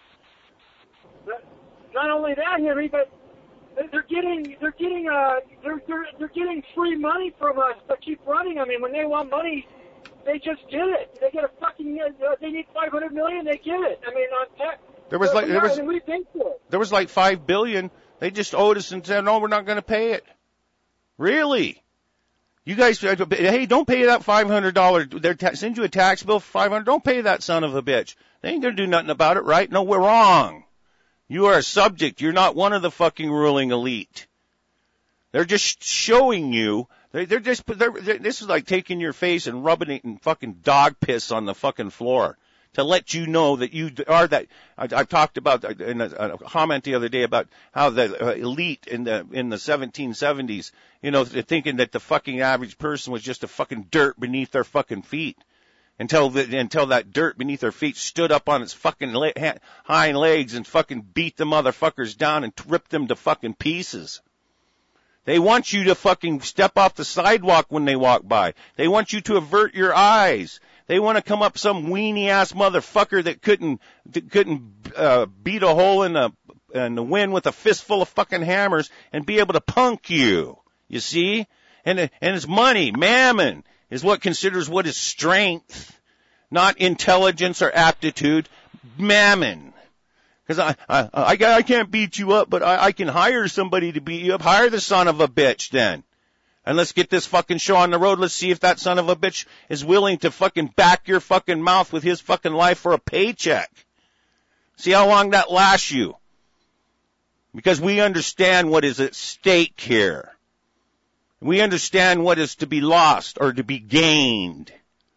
Not only that, Henry, but they're getting they're getting uh they're they're they're getting free money from us to keep running. I mean, when they want money, they just get it. They get a fucking uh, they need five hundred million, they get it. I mean, on tech. There was like there was we paid for it. There was like five billion. They just owed us and said, no, we're not going to pay it. Really? You guys, hey, don't pay that five hundred dollars. They ta- send you a tax bill for five hundred dollars. Don't pay that son of a bitch. They ain't going to do nothing about it, right? No, we're wrong. You are a subject. You're not one of the fucking ruling elite. They're just showing you. They're, they're just, they're, they're, this is like taking your face and rubbing it in fucking dog piss on the fucking floor to let you know that you are that. I, I've talked about in a, a comment the other day about how the uh, elite in the in the seventeen seventies, you know, thinking that the fucking average person was just a fucking dirt beneath their fucking feet, until the, until that dirt beneath their feet stood up on its fucking le- ha- hind legs and fucking beat the motherfuckers down and ripped them to fucking pieces. They want you to fucking step off the sidewalk when they walk by. They want you to avert your eyes. They want to come up some weenie ass motherfucker that couldn't that couldn't uh, beat a hole in the in the wind with a fistful of fucking hammers and be able to punk you. You see, and and it's money, mammon is what considers what is strength, not intelligence or aptitude. Mammon, because I I I, I can't beat you up, but I, I can hire somebody to beat you up. Hire the son of a bitch then. And let's get this fucking show on the road. Let's see if that son of a bitch is willing to fucking back your fucking mouth with his fucking life for a paycheck. See how long that lasts you. Because we understand what is at stake here. We understand what is to be lost or to be gained.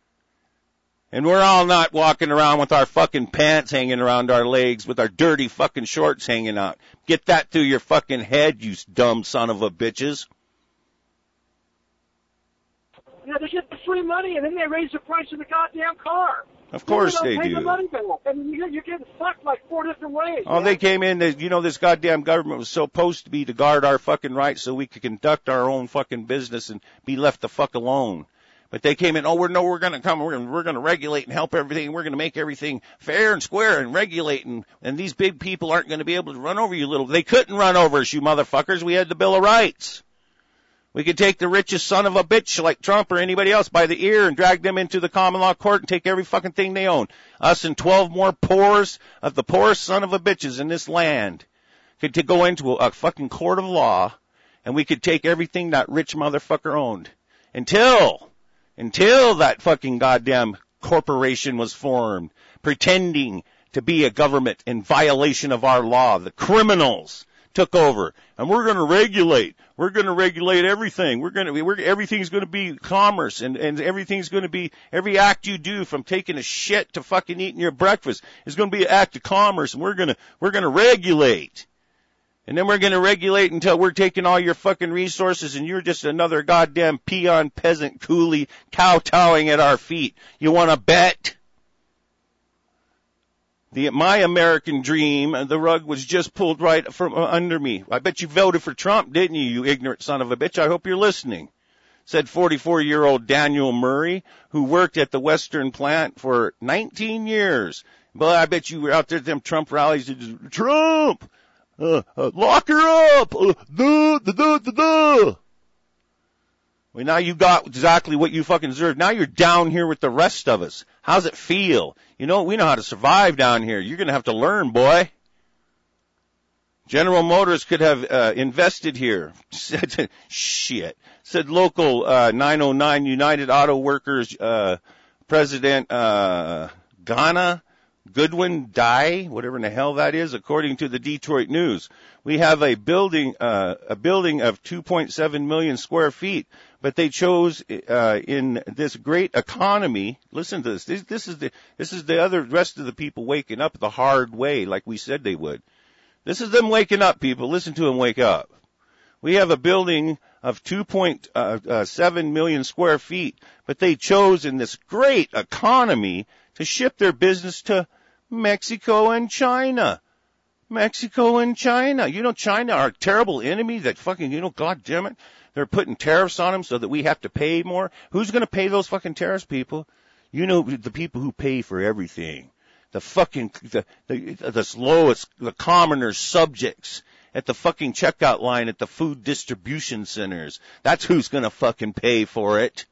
And we're all not walking around with our fucking pants hanging around our legs with our dirty fucking shorts hanging out. Get that through your fucking head, you dumb son of a bitches. You know, they get the free money, and then they raise the price of the goddamn car. Of course they pay do. The money back. I mean, you're, you're getting fucked like four different ways. Oh, man. they came in, they, you know, this goddamn government was supposed to be to guard our fucking rights so we could conduct our own fucking business and be left the fuck alone. But they came in, oh, we're, no, we're gonna come, we're gonna, we're gonna regulate and help everything, we're gonna make everything fair and square and regulate, and, and these big people aren't gonna be able to run over you little, they couldn't run over us, you motherfuckers, we had the Bill of Rights. We could take the richest son of a bitch like Trump or anybody else by the ear and drag them into the common law court and take every fucking thing they own. Us and twelve more poorest of the poorest son of a bitches in this land could to go into a, a fucking court of law, and we could take everything that rich motherfucker owned. Until, until that fucking goddamn corporation was formed, pretending to be a government in violation of our law. The criminals took over, and we're going to regulate. We're going to regulate everything. We're going to, we're, everything's going to be commerce, and, and everything's going to be, every act you do, from taking a shit to fucking eating your breakfast, is going to be an act of commerce, and we're going to, we're going to regulate. And then we're going to regulate until we're taking all your fucking resources, and you're just another goddamn peon, peasant, coolie, kowtowing at our feet. You want to bet? The, my American dream, the rug was just pulled right from under me. I bet you voted for Trump, didn't you, you ignorant son of a bitch? I hope you're listening. Said forty-four-year-old Daniel Murray, who worked at the Western plant for nineteen years. But I bet you were out there at them Trump rallies. Trump! Uh, uh, lock her up! Uh, duh, duh, duh, duh, duh. Well, now you got exactly what you fucking deserve. Now you're down here with the rest of us. How's it feel? You know, we know how to survive down here. You're going to have to learn, boy. General Motors could have uh, invested here. Said, shit. Said local uh, nine oh nine United Auto Workers uh, President uh, Ghana Goodwin Dye, whatever in the hell that is, according to the Detroit News. We have a building, uh, a building of two point seven million square feet, but they chose, uh, in this great economy, listen to this, this, this is the, this is the other, rest of the people waking up the hard way, like we said they would. This is them waking up, people. Listen to them wake up. We have a building of two point seven million square feet, but they chose in this great economy to ship their business to Mexico and China. Mexico and China. You know, China, our terrible enemy that fucking, you know, God damn it, they're putting tariffs on them so that we have to pay more. Who's going to pay those fucking tariffs, people? You know, the people who pay for everything. The fucking, the, the, the lowest, the commoner subjects at the fucking checkout line at the food distribution centers. That's who's going to fucking pay for it.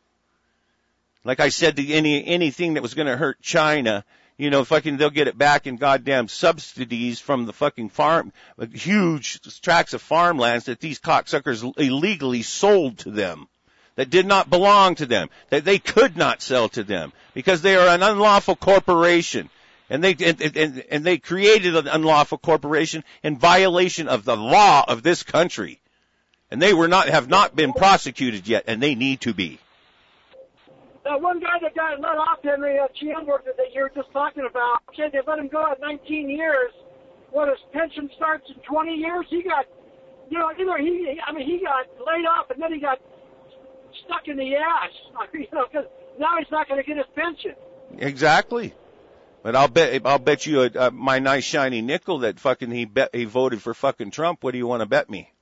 Like I said, the, any anything that was going to hurt China, you know, fucking they'll get it back in goddamn subsidies from the fucking farm, huge tracts of farmlands that these cocksuckers illegally sold to them, that did not belong to them, that they could not sell to them because they are an unlawful corporation. And they and, and, and they created an unlawful corporation in violation of the law of this country, and they were not have not been prosecuted yet, and they need to be. That one guy that got let off, Henry, uh, G M worker that you were just talking about, okay, they let him go at nineteen years. What, his pension starts in twenty years? He got, you know, either he, I mean, he got laid off and then he got stuck in the ass, you know, because now he's not going to get his pension. Exactly. But I'll bet, I'll bet you uh, my nice shiny nickel that fucking he bet, he voted for fucking Trump. What do you want to bet me?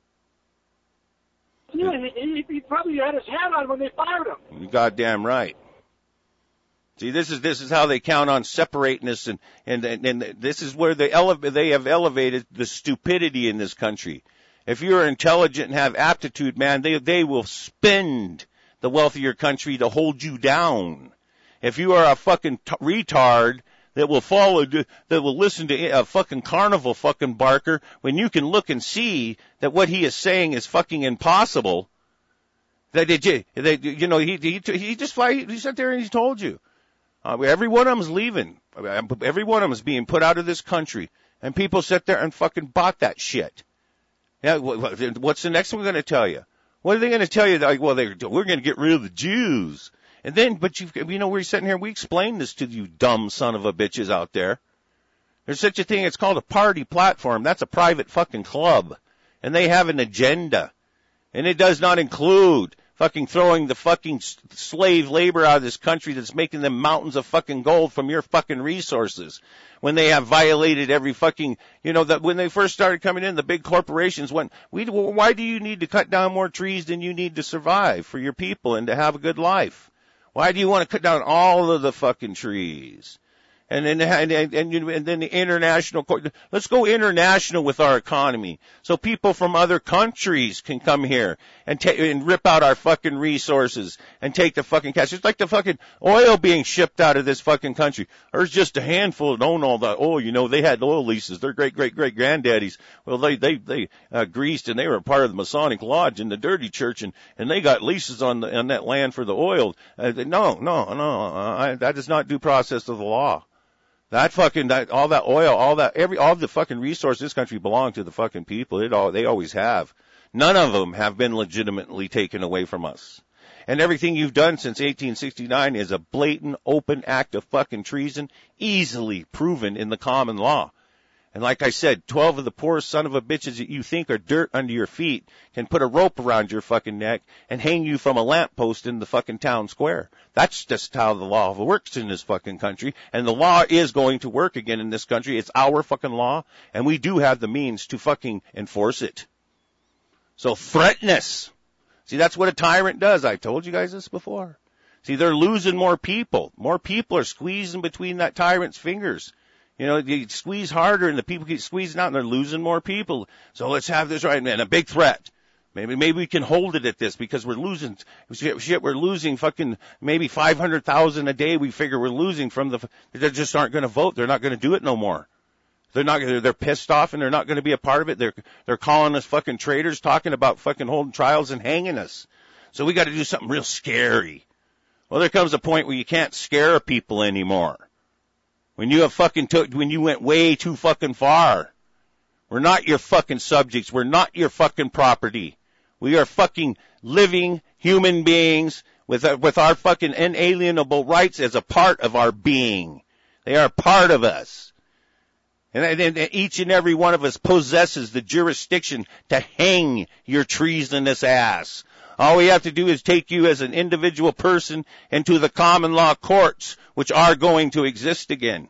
Yeah, he, he probably had his hat on when they fired him. You goddamn right. See, this is this is how they count on separating us, and and and, and this is where they ele- they have elevated the stupidity in this country. If you're intelligent and have aptitude, man, they they will spend the wealth of your country to hold you down. If you are a fucking t- retard that will follow, that will listen to a fucking carnival fucking barker, when you can look and see that what he is saying is fucking impossible, that they, they you know, he he he just fly, he sat there and he told you, uh, every one of them is leaving, every one of them is being put out of this country, and people sit there and fucking bought that shit. Yeah, what's the next one going to tell you? What are they going to tell you? Like, well, they we're going to get rid of the Jews. And then, but you, you know, we're sitting here, we explain this to you dumb son of a bitches out there. There's such a thing, it's called a party platform. That's a private fucking club. And they have an agenda. And it does not include fucking throwing the fucking slave labor out of this country that's making them mountains of fucking gold from your fucking resources. When they have violated every fucking, you know, that when they first started coming in, the big corporations went, we, why do you need to cut down more trees than you need to survive for your people and to have a good life? Why do you want to cut down all of the fucking trees? And then, and, and, and, you, and then the international, let's go international with our economy. So people from other countries can come here and take, and rip out our fucking resources and take the fucking cash. It's like the fucking oil being shipped out of this fucking country. There's just a handful that own all that oil. You know, they had oil leases. Their great, great, great granddaddies. Well, they, they, they, uh, greased and they were part of the Masonic Lodge in the dirty church and, and they got leases on the, on that land for the oil. Uh, no, no, no, uh, I, that is not due process of the law. That fucking, that, all that oil, all that, every, all the fucking resources this country belong to the fucking people. It all, they always have. None of them have been legitimately taken away from us. And everything you've done since eighteen sixty-nine is a blatant, open act of fucking treason, easily proven in the common law. And like I said, twelve of the poorest son of a bitches that you think are dirt under your feet can put a rope around your fucking neck and hang you from a lamppost in the fucking town square. That's just how the law works in this fucking country. And the law is going to work again in this country. It's our fucking law, and we do have the means to fucking enforce it. So threaten us. See, that's what a tyrant does. I've told you guys this before. See, they're losing more people. More people are squeezing between that tyrant's fingers. You know, you squeeze harder and the people keep squeezing out and they're losing more people. So let's have this right, and a big threat. Maybe, maybe we can hold it at this because we're losing, shit, shit we're losing fucking maybe five hundred thousand a day we figure we're losing from the, they just aren't going to vote. They're not going to do it no more. They're not, they're, they're pissed off and they're not going to be a part of it. They're, they're calling us fucking traitors, talking about fucking holding trials and hanging us. So we got to do something real scary. Well, there comes a point where you can't scare people anymore. When you have fucking took, when you went way too fucking far. We're not your fucking subjects. We're not your fucking property. We are fucking living human beings with our, with our fucking inalienable rights as a part of our being. They are part of us. And, and, and each and every one of us possesses the jurisdiction to hang your treasonous ass. All we have to do is take you as an individual person into the common law courts, which are going to exist again.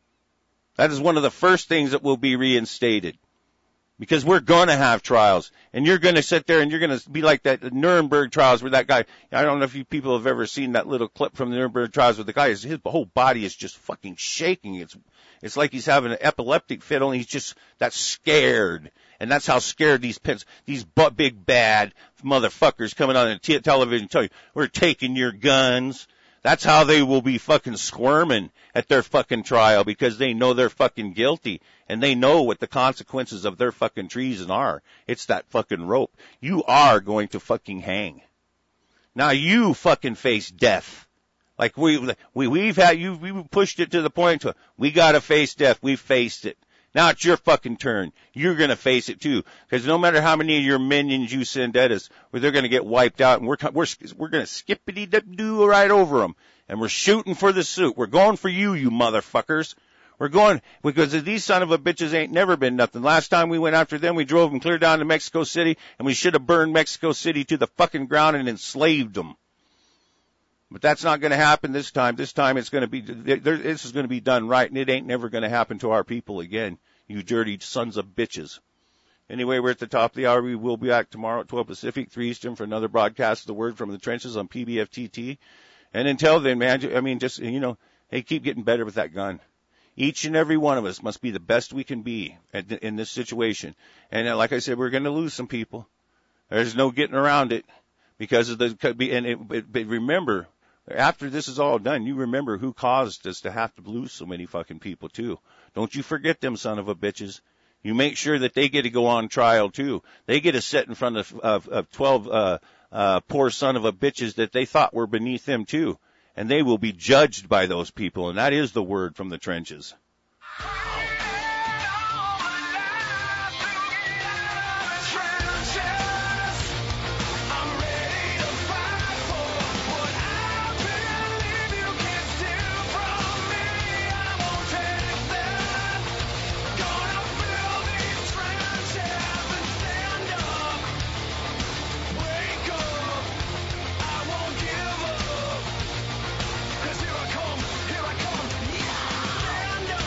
That is one of the first things that will be reinstated. Because we're going to have trials. And you're going to sit there and you're going to be like that Nuremberg trials where that guy, I don't know if you people have ever seen that little clip from the Nuremberg trials where the guy, is, his whole body is just fucking shaking. It's, it's like he's having an epileptic fit, only he's just that scared. And that's how scared these pits, these bu- big bad motherfuckers coming on the t- television tell you, we're taking your guns. That's how they will be fucking squirming at their fucking trial because they know they're fucking guilty and they know what the consequences of their fucking treason are. It's that fucking rope. You are going to fucking hang. Now you fucking face death. Like we, we, we've had, you, we pushed it to the point to, we gotta face death. We've faced it. Now it's your fucking turn. You're gonna face it too. Cause no matter how many of your minions you send at us, they're gonna get wiped out and we're, we're, we're gonna skippity-doo right over them. And we're shooting for the suit. We're going for you, you motherfuckers. We're going, because these son of a bitches ain't never been nothing. Last time we went after them, we drove them clear down to Mexico City and we should have burned Mexico City to the fucking ground and enslaved them. But that's not going to happen this time. This time it's going to be, this is going to be done right, and it ain't never going to happen to our people again, you dirty sons of bitches. Anyway, we're at the top of the hour. We will be back tomorrow at twelve Pacific, three Eastern for another broadcast of the Word from the Trenches on P B F T T. And until then, man, I mean, just, you know, hey, keep getting better with that gun. Each and every one of us must be the best we can be in this situation. And like I said, we're going to lose some people. There's no getting around it because of the, and it, but remember, after this is all done, you remember who caused us to have to lose so many fucking people too. Don't you forget them son of a bitches. You make sure that they get to go on trial too. They get to sit in front of, of, of twelve, uh, uh, poor son of a bitches that they thought were beneath them too. And they will be judged by those people. And that is the word from the trenches.